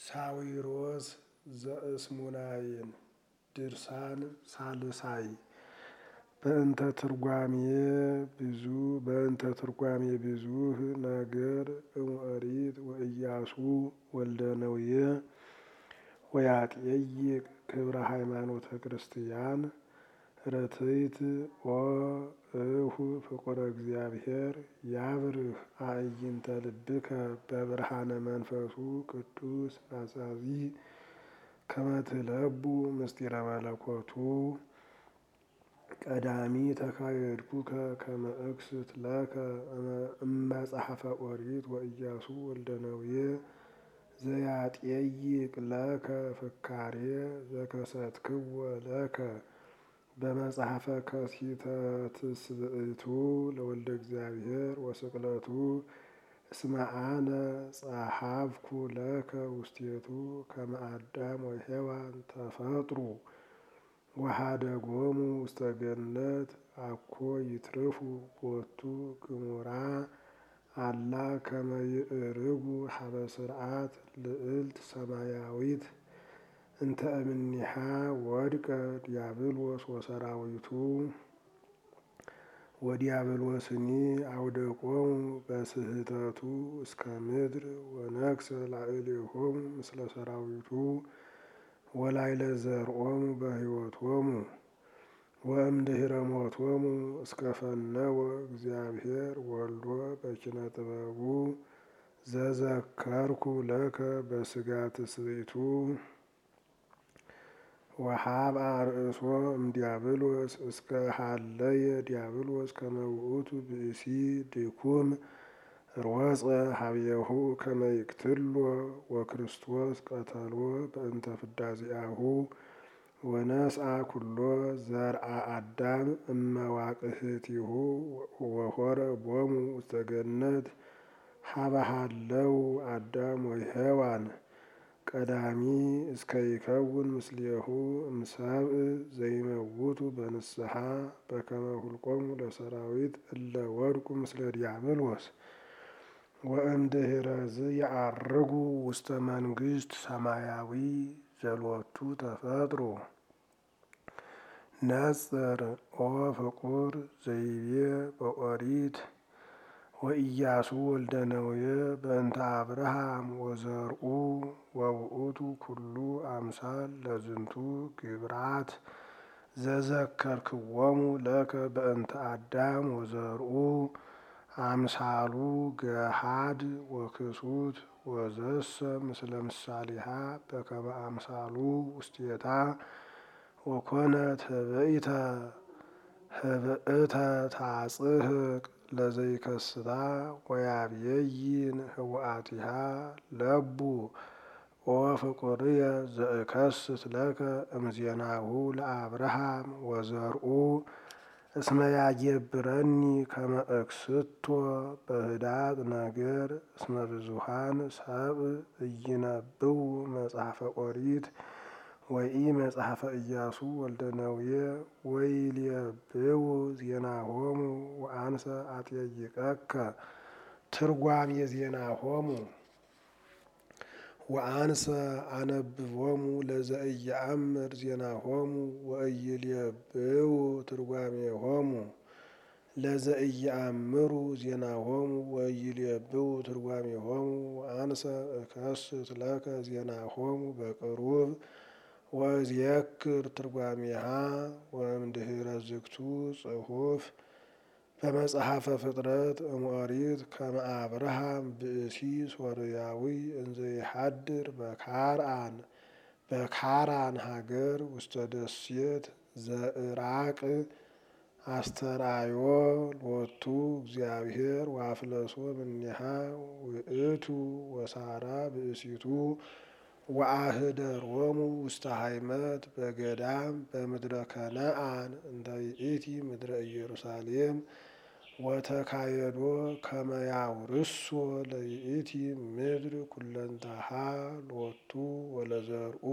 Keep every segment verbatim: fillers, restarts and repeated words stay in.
ሳዊሮስ ዘእስሙናይን ድርሳን ሳልሳይ በእንተ ትርጓሜ ብዙ በእንተ ትርጓሜ ብዙህ ነገር እምኦሪት ወኢያሱ ወልደ ነዌ ወያጥየይቅ ክብረ ሃይማኖተ ክርስቲያን ረትይት ኦ እሁ ፍቁረ እግዚአብሔር ያብርህ አዕይንተ ልብከ በብርሃነ መንፈሱ ቅዱስ ናሳዚ ከመ ትለቡ ምስጢረ መለኮቱ ቀዳሚ ተካየድኩከ ከመ እክስት ለከ እመጽሐፈ ኦሪት ወኢያሱ ወልደ ነዌ ዘያጥየይቅ ለከ ፍካሬ ዘከሰትክዎ ለከ በመጽሐፈ ከሲተ ትስብእቱ ለወልደ እግዚአብሔር ወስቅለቱ እስመ አነ ጸሐፍኩ ለከ ውስቴቱ ከመ አዳም ወሔዋን ተፈጥሩ ወኀደጎሙ ውስተ ገነት አኮ ይትርፉ ቦቱ ግሙራ አላ ከመ ይእርጉ ሀበ ስርዓት ልዕልት ሰማያዊት እንተ እምኔሃ ወድቀ ዲያብሎስ ወሰራዊቱ ወዲያብሎስኒ አውደቆሙ በስህተቱ እስከ ምድር ወነግሠ ላዕሌሆሙ ምስለ ሰራዊቱ ወላዕለ ዘርኦሙ በሕይወቶሙ ወእምድኅረ ሞቶሙ እስከ ፈነወ እግዚአብሔር ወልዶ በኪነ ጥበቡ ዘዘከርኩ ለከ በሥጋ ትስብእቱ ወሀብአ ርእሶ እምዲያብሎስ እስከ ሀለየ ዲያብሎስ ከመ ውእቱ ብእሲ ድኩም ሮጸ ሀቤሁ ከመ ይቅትሎ ወክርስቶስ ቀተሎ በእንተ ፍዳሴአሁ ወነስአ ኩሎ ዘርአ አዳም እመዋቅህቲሁ ወሖረ ቦሙ ውስተ ገነት ሀበ ሀለው አዳም ወሔዋን ቀዳሚ እስከ ይከውን ምስሌሁ እምሰብእ ዘይመውቱ በንስሐ በከመ ሁልቆሙ ለሰራዊት እለ ወድቁ ምስለ ዲያብሎስ ወእምድኅረ ዝየዐርጉ ውስተ መንግሥት ሰማያዊ ዘሎቱ ተፈጥሮ ነጽር ኦ ፍቁር ዘይቤ በኦሪት ወኢያሱ ወልደ ነዌ በእንተ አብርሃም ወዘርኡ ወውእቱ ኩሉ አምሳል ለዝንቱ ግብራት ዘዘከርክዎሙ ለከ በእንተ አዳም ወዘርኡ አምሳሉ ገሃድ ወክሱት ወዘሰ ምስለ ምሳሌሃ በከመ አምሳሉ ውስቴታ ወኮነት ህብእተ ህብእተ ታጽሕቅ ለዘይከስታ ወያብየይን ህውአቲሃ ለቡ ኦ ፍቁርየ ዘእከስት ለከ እምዜናሁ ለአብርሃም ወዘርኡ እስመ ያጌብረኒ ከመ እክስቶ በህዳጥ ነገር እስመ ብዙኃን ሰብእ ኢይነብቡ መጽሐፈ ኦሪት ወኢ መጽሐፈ ኢያሱ ወልደ ነዌ ወይሌብቡ ዜናሆሙ ወአንሰ አጥየይቀከ ትርጓሜ ዜናሆሙ ወአንሰ አነብቦሙ ለዘኢየአምር ዜናሆሙ ወኢይሌብቡ ትርጓሜሆሙ ለዘኢየአምሩ ዜናሆሙ ወኢይሌብቡ ትርጓሜሆሙ ወአንሰ እከስት ለከ ዜናሆሙ በቅሩብ ወእዜክር ትርጓሜሃ ወእምድኅረ ዝግቱ ጽሑፍ በመጽሐፈ ፍጥረት እምኦሪት ከመ አብርሃም ብእሲ ሶርያዊ እንዘ ይሐድር በካርአን በካራን ሀገር ውስተ ደሴት ዘዕራቅ አስተርአዮ ሎቱ እግዚአብሔር ወአፍለሶ እምኔሃ ውእቱ ወሳራ ብእሲቱ ወአህደሮሙ ውስተ ሃይመት በገዳም በምድረ ከነአን እንተ ይእቲ ምድረ ኢየሩሳሌም ወተካየዶ ከመ ያውርሶ ለይእቲ ምድር ኩለንተሃ ሎቱ ወለዘርኡ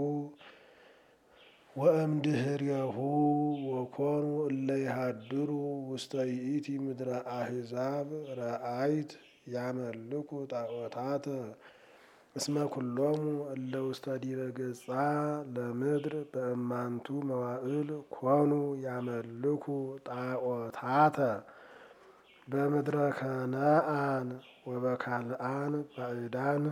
ወእምድኅሬሁ ወኮኑ እለ ይሃድሩ ውስተ ይእቲ ምድረ አሕዛብ ረአይት ያመልኩ ጣዖታተ እስመ ኩሎሙ እለ ውስተ ዲበ ገጻ ለምድር በእማንቱ መዋዕል ኮኑ ያመልኩ ጣዖታተ በምድረ ከነአን ወበካልአን ባዕዳን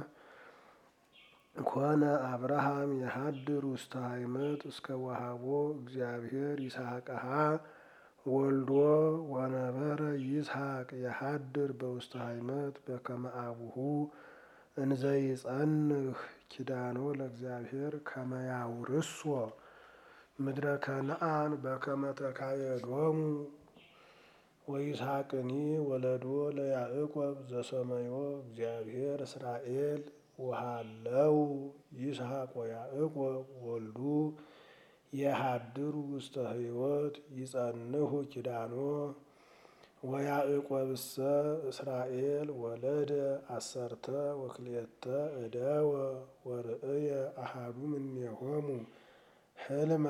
ኮነ አብርሃም የሀድር ውስተ ሃይመት እስከ ወሃቦ እግዚአብሔር ይስሐቅሃ ወልዶ ወነበረ ይስሐቅ የሀድር በውስተ ሃይመት በከመ አቡሁ እንዘ ይጸንህ ኪዳኖ ለእግዚአብሔር ከመ ያውርሶ ምድረ ከነአን በከመ ተካየዶሙ ወይስሐቅኒ ወለዶ ለያዕቆብ ዘሰመዮ እግዚአብሔር እስራኤል ወሃለው ይስሐቅ ወያዕቆብ ወልዱ የሀድሩ ውስተ ሕይወት ይጸንሁ ኪዳኖ ወያዕቆብሰ እስራኤል ወለደ አሰርተ ወክልኤተ እደወ ወርእየ አሐዱ እምኔሆሙ ሕልመ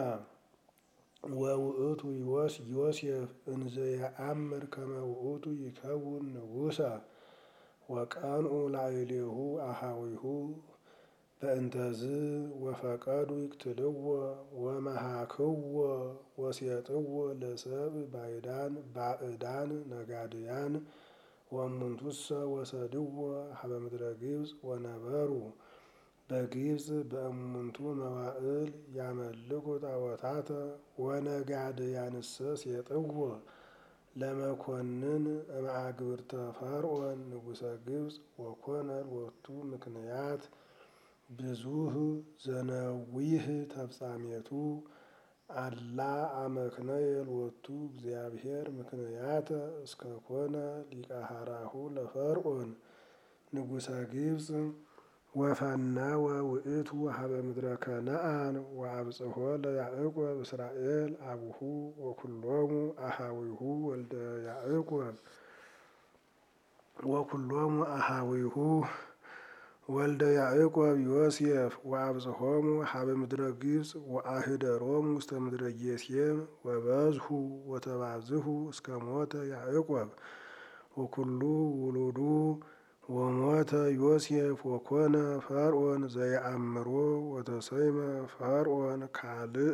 ወውእቱ ዮሴፍ እንዘ የአምር ከመ ውእቱ ይከውን ንጉሠ ወቀንኡ ላዕሌሁ አኀዊሁ በእንተዝ ወፈቀዱ ይቅትልዎ ወመሃክዎ ወሴጥዎ ለሰብእ ባዕዳን ባዕዳን ነጋድያን ወእሙንቱሰ ወሰድዎ ሀበ ምድረ ግብፅ ወነበሩ በግብፅ በእሙንቱ መዋዕል ያመልኩ ጣዖታተ ወነጋድያንሰ ሴጥዎ ለመኮንን እምአግብርተ ፈርዖን ንጉሠ ግብፅ ወኮነ ሎቱ ምክንያት ብዙህ ዘነዊህ ተፍጻሜቱ አላ አመክነየ ሎቱ እግዚአብሔር ምክንያተ እስከ ኮነ ሊቀ ኀራሁ ለፈርዖን ንጉሠ ግብፅ ወፈነወ ውእቱ ሀበ ምድረ ከነአን ወአብጽሖ ለያዕቆብ እስራኤል አቡሁ ወኩሎሙ አኀዊሁ ወልደ ያዕቆብ ወኩሎሙ አኀዊሁ ወልደ ያዕቆብ ዮሴፍ ወአብጽሖሙ ሀበ ምድረ ግብፅ ወአህደሮሙ ውስተ ምድረ ጌሤም ወበዝሑ ወተባዝሑ እስከ ሞተ ያዕቆብ ወኩሉ ውሉዱ ወሞተ ዮሴፍ ወኮነ ፈርዖን ዘየአምሮ ወተሰይመ ፈርዖን ካልእ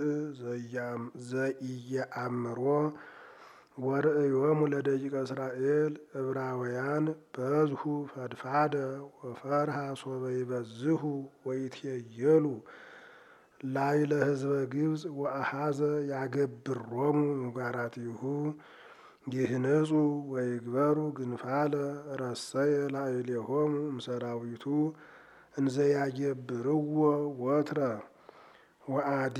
ዘኢየአምሮ ወርእዮሙ ለደቂቀ እስራኤል ዕብራውያን በዝሑ ፈድፋደ ወፈርሃ ሶበ ይበዝሑ ወይትሄየሉ ላዕለ ሕዝበ ግብፅ ወአኀዘ ያገብሮሙ ምግባራቲሁ ይህንጹ ወይግበሩ ግንፋለ ረሰየ ላዕሌሆሙ እምሰራዊቱ እንዘ ያገብርዎ ወትረ ወአዲ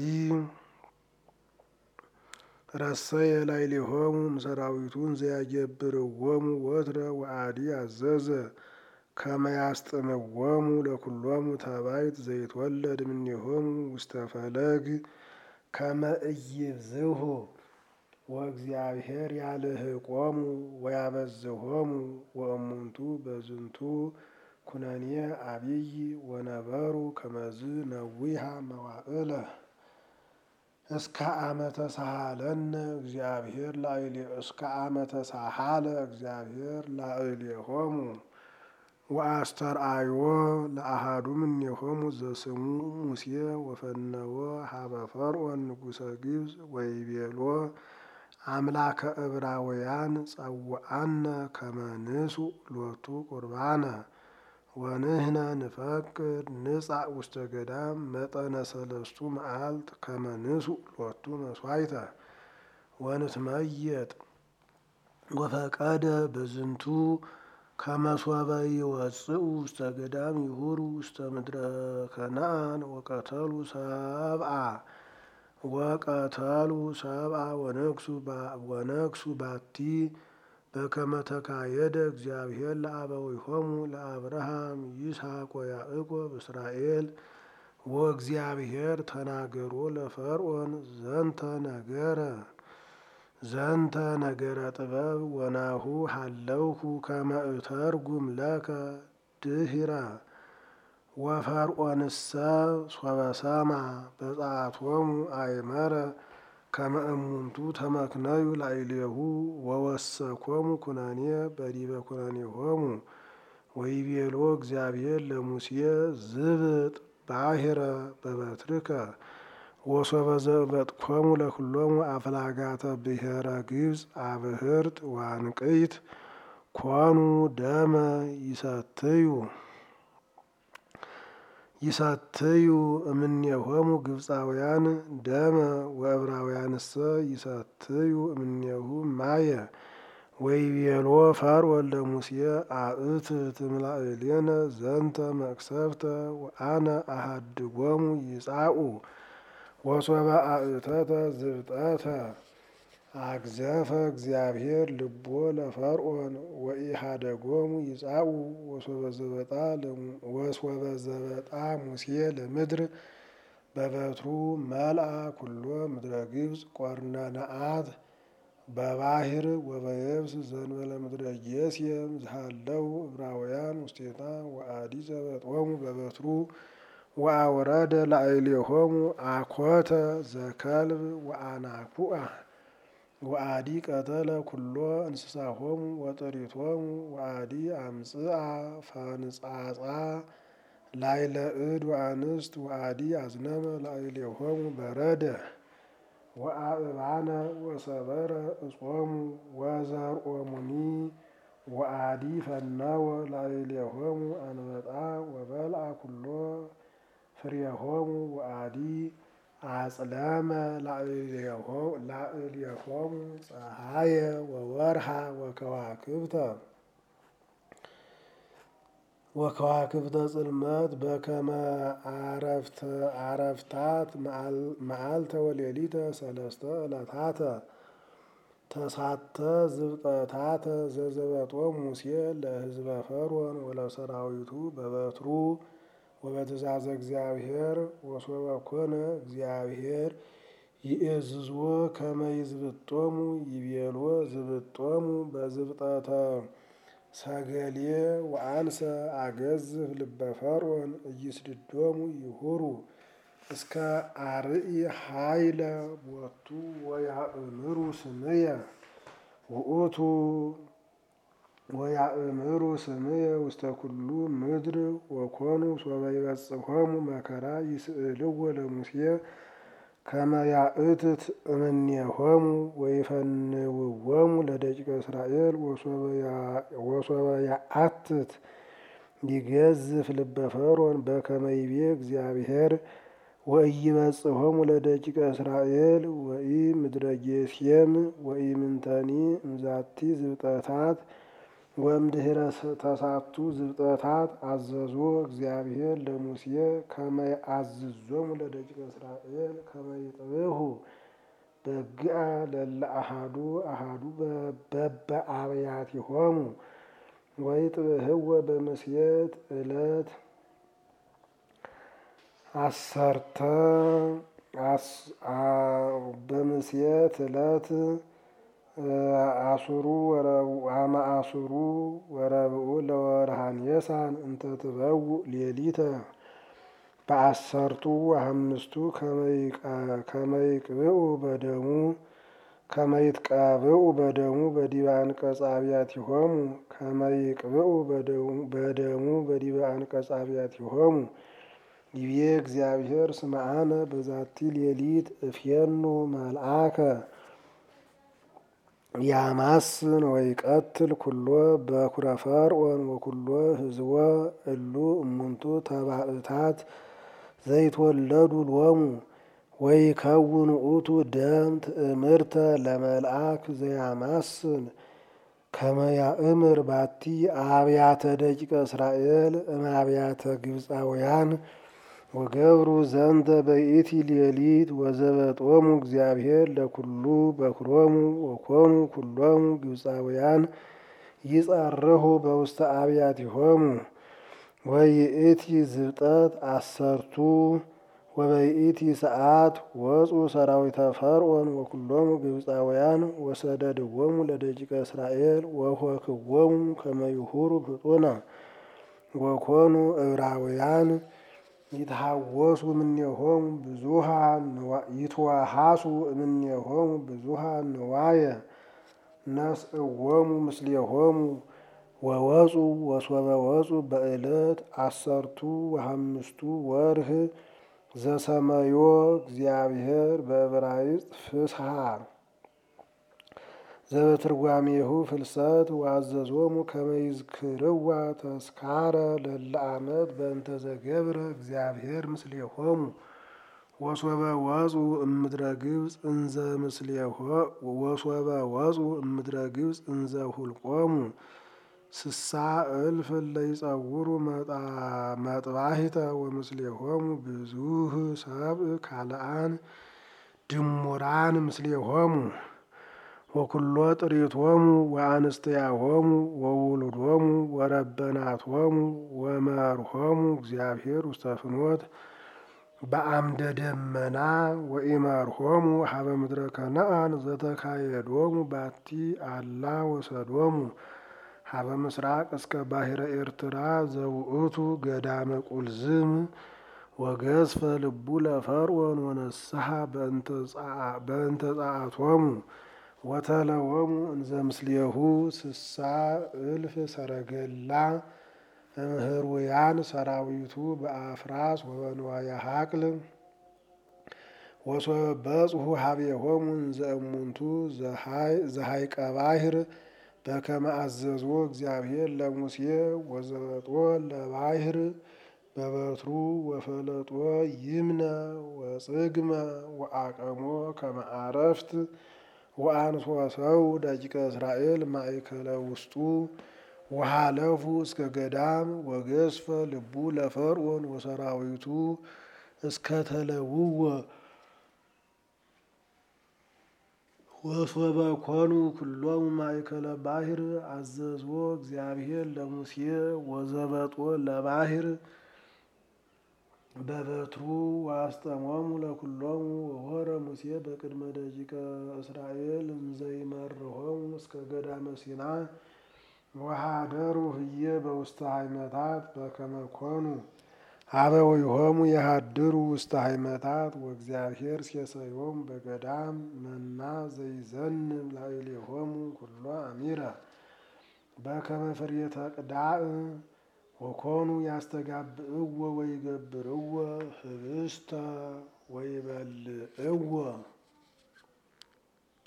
ረሰየ ላዕሌሆሙ እምሰራዊቱ እንዘ ያገብርዎሙ ወትረ ወአዲ አዘዘ ከመ ያስጥምዎሙ ለኩሎሙ ተባይት ዘይትወለድ እምኔሆሙ ውስተ ፈለግ ከመ ኢይብዝሑ ወእግዚአብሔር ያልህቆሙ ወያበዝሖሙ ወእሙንቱ በዝንቱ ኩነኔ አብይ ወነበሩ ከመዝ ነዊሃ መዋዕለ እስከ አመተ ሳሃለነ እግዚአብሔር ላዕሌ እስከ አመተ ሳሃለ እግዚአብሔር ላዕሌሆሙ ወአስተርአዮ ለአሐዱ እምኔሆሙ ዘስሙ ሙሴ ወፈነወ ሀበ ፈርዖን ንጉሠ ግብፅ ወይቤሎ አምላከ ዕብራውያን ጸውዐነ ከመ ንሱእ ሎቱ ቁርባነ ወንሕነ ንፈቅድ ንጻእ ውስተ ገዳም መጠነ ሰለስቱ መዓልት ከመ ንሱእ ሎቱ መሥዋዕተ ወንትመየጥ ወፈቀደ በዝንቱ ከመ ሶበ ይወጽኡ ውስተ ገዳም ይሁሩ ውስተ ምድረ ከነአን ወቀተሉ ሰብአ ወቀተሉ ሰብአ ወነግሡ ባቲ በከመ ተካየደ እግዚአብሔር ለአበዊሆሙ ለአብርሃም ይስሐቅ ወያዕቆብ እስራኤል ወእግዚአብሔር ተናገሮ ለፈርዖን ዘንተ ነገረ ዘንተ ነገረ ጥበብ ወናሁ ሀለውኩ ከመ እተርጉም ለከ ድኅረ ወፈርዖንሰ ሶበ ሰምዐ በጽአቶሙ አእመረ ከመ እሙንቱ ተመክነዩ ላዕሌሁ ወወሰኮሙ ኩነኔ በዲበ ኩነኔሆሙ ወይቤሎ እግዚአብሔር ለሙሴ ዝብጥ ባሕረ በበትርከ ወሶበ ዘበጥኮሙ ለኩሎሙ አፍላጋተ ብሔረ ግብፅ አብህርት ዋንቅይት ኮኑ ደመ ይሰትዩ ይሰትዩ እምኔሆሙ ግብፃውያን ደመ ወዕብራውያንሰ ይሰትዩ እምኔሁ ማየ። ወይቤሎ ፈርዖን ለሙሴ አእትት እምላእሌነ ዘንተ መቅሰፍተ ወአነ አሃድጎሙ ይጻኡ ወሶበ አእተተ ዝብጠተ አግዘፈ እግዚአብሔር ልቦ ለፈርዖን ወኢሃደጎሙ ይጻኡ ወሶበ ዘበጣ ሙሴ ለምድር በበትሩ መልአ ኩሎ ምድረ ግብፅ ቆርነነአት በባሕር ወበየብስ ዘንበለ ምድረ ጌሤም ዝሃለው ዕብራውያን ውስቴታ ወአዲ ዘበጦሙ በበትሩ ወአውረደ ላዕሌሆሙ አኮተ ዘከልብ ወአናኩአ ወአዲ ቀተለ ኩሎ እንስሳሆሙ ወጥሪቶሙ ወአዲ አምጽአ ፈንጻጻ ላዕለ እድ ወአንስት ወአዲ አዝነመ ላዕሌሆሙ በረደ ወአእባነ ወሰበረ እጾሙ ወዘርኦሙኒ ወአዲ ፈነወ ላዕሌሆሙ አንበጣ ወበልዐ ኩሎ ፍሬሆሙ ወአዲ አጽለመ ላዕሌሆሙ ፀሐየ ወወርሃ ወከዋክብተ ወከዋክብተ ጽልመት በከመ አረፍታት መዓልተ ወሌሊተ ሰለስተ ዕለታተ ተሳተ ዝብጠታተ ዘዘበጦሙ ሙሴ ለሕዝበ ፈርዖን ወለሰራዊቱ በበትሩ ወበትእዛዘ እግዚአብሔር ወሶበ ኮነ እግዚአብሔር ይእዝዞ ከመ ይዝብጦሙ ይቤሎ ዝብጦሙ በዝብጠተ ሰገሌ ወአንሰ አገዝፍ ልበ ፈርዖን ኢይስድዶሙ ይሁሩ እስከ አርኢ ኃይለ ቦቱ ወያእምሩ ስምየ ውእቱ ወያእምሩ ስምየ ውስተ ኩሉ ምድር ወኮኑ ሶበ ይበጽሖሙ መከራ ይስእልዎ ለሙሴ ከመ ያእትት እምኔሆሙ ወይፈንውዎሙ ለደቂቀ እስራኤል ወሶበ ያአትት ይገዝፍ ልበ ፈርዖን በከመ ይቤ እግዚአብሔር ወኢይበጽሖሙ ለደቂቀ እስራኤል ወኢ ምድረ ጌሤም ወኢምንተኒ እምዛቲ ዝብጠታት ወእምድኅረ ተሳቱ ዝብጠታት አዘዞ እግዚአብሔር ለሙሴ ከመ ይአዝዞሙ ለደቂቀ እስራኤል ከመ ይጥብሑ በግአ ለእለ አሐዱ አሐዱ በበአብያቲሆሙ ወይጥብሕዎ በምስየት ዕለት አሰርተ በምስየት ዕለት አሱሩ ወአመ አሱሩ ወረብኡ ለወርኃ ኒሳን እንተ ትበውእ ሌሊተ በአሰርቱ አምስቱ ከመ ይቅብኡ በደሙ ከመ ይትቀብኡ በደሙ በዲበ አንቀጸ አብያቲሆሙ ከመ ይቅብኡ በደሙ በዲበ አንቀጸ አብያቲሆሙ ይቤ እግዚአብሔር እስመ አነ በዛቲ ሌሊት እፌኑ መልአከ ያማስን ወይቀትል ኩሎ በኵረ ፈርዖን ወኩሎ ሕዝቦ እሉ እሙንቱ ተባእታት ዘይትወለዱ ሎሙ ወይከውን ውእቱ ደም ትእምርተ ለመልአክ ዘያማስን ከመ ያእምር ባቲ አብያተ ደቂቀ እስራኤል እምአብያተ ግብፃውያን ወገብሩ ዘንተ በይእቲ ሌሊት ወዘበጦሙ እግዚአብሔር ለኩሉ በኵሮሙ ወኮኑ ኩሎሙ ግብፃውያን ይጸርሑ በውስተ አብያቲሆሙ ወይእቲ ዝብጠት አሰርቱ ወበይእቲ ሰዓት ወፁ ሰራዊተ ፈርዖን ወኩሎሙ ግብፃውያን ወሰደድዎሙ ለደቂቀ እስራኤል ወሆክዎሙ ከመ ይሁሩ ፍጡነ ወኮኑ ዕብራውያን ይትሃወሱ እምኔሆሙ ብዙኃ ይትወሃሱ እምኔሆሙ ብዙኃ ንዋየ ነስእዎሙ ምስሌሆሙ ወወፁ ወሶበ ወፁ በዕለት አሰርቱ ወሐምስቱ ወርህ ዘሰመዮ እግዚአብሔር በዕብራይስጥ ፍስሐ ዘበትርጓሜሁ ፍልሰት ወአዘዞሙ ከመ ይዝክርዋ ተስካረ ለለ ዓመት በእንተ ዘገብረ እግዚአብሔር ምስሌሆሙ ወሶበ ወፁ እምድረ ግብፅ እንዘ ምስሌሆ ወሶበ ወፁ እምድረ ግብፅ እንዘ ሁልቆሙ ስሳ እልፍ ለይጸውሩ መጥባሂተ ወምስሌሆሙ ብዙህ ሰብእ ካልአን ድሙራን ምስሌሆሙ ወኩሎ ጥሪቶሙ ወአንስትያሆሙ ወውሉዶሙ ወረበናቶሙ ወመርሆሙ እግዚአብሔር ውስተ ፍኖት በአምደ ደመና ወኢመርሆሙ ሀበ ምድረ ከነአን ዘተካየዶሙ ባቲ አላ ወሰዶሙ ሀበ ምስራቅ እስከ ባሕረ ኤርትራ ዘውእቱ ገዳመ ቁልዝም ወገዝፈ ልቡ ለፈርዖን ወነስሐ በእንተ ጸአቶሙ ወተለወሙ እንዘ ምስሌሁ ስሳ እልፍ ሰረገላ እምህሩያን ሰራዊቱ በአፍራስ ወበንዋየ ሀቅል ወሶበ በጽሑ ሀቤሆሙ እንዘ እሙንቱ ዘሃይቀ ባሕር በከመ አዘዞ እግዚአብሔር ለሙሴ ወዘበጦ ለባሕር በበትሩ ወፈለጦ ይምነ ወጽግመ ወአቀሞ ከመ አረፍት ወአንሶ ሰው ደቂቀ እስራኤል ማእከለ ውስጡ ወሃለፉ እስከ ገዳም ወገዝፈ ልቡ ለፈርዖን ወሰራዊቱ እስከ ተለውወ ወሶበ ኮኑ ኩሎሙ ማእከለ ባሕር አዘዞ እግዚአብሔር ለሙሴ ወዘበጦ ለባሕር በበትሩ ወአስጠሞሙ ለኩሎሙ ወሆረ ሙሴ በቅድመ ደቂቀ እስራኤል እንዘ ይመርሖሙ እስከ ገዳመ ሲና ወሃደሩ ህየ በውስተ ሃይመታት በከመ ኮኑ አበዊሆሙ የሃድሩ ውስተ ሃይመታት ወእግዚአብሔር ሴሰዮሙ በገዳም መና ዘይዘንብ ላዕሌሆሙ ኩሎ አሚረ በከመ ፍሬ ተቅዳእ ወኮኑ ያስተጋብእዎ ወይገብርዎ ህብስተ ወይበልዕዎ